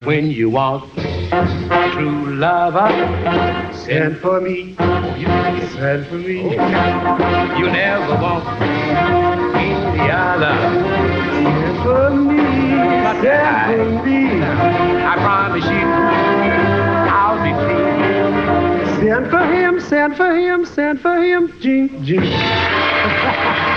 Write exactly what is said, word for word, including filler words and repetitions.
When you want true lover, send for me. Send for me. You never want any other. Send for me. Send for me. I promise you, I'll be true. Send for him, send for him, send for him. Jing, jing.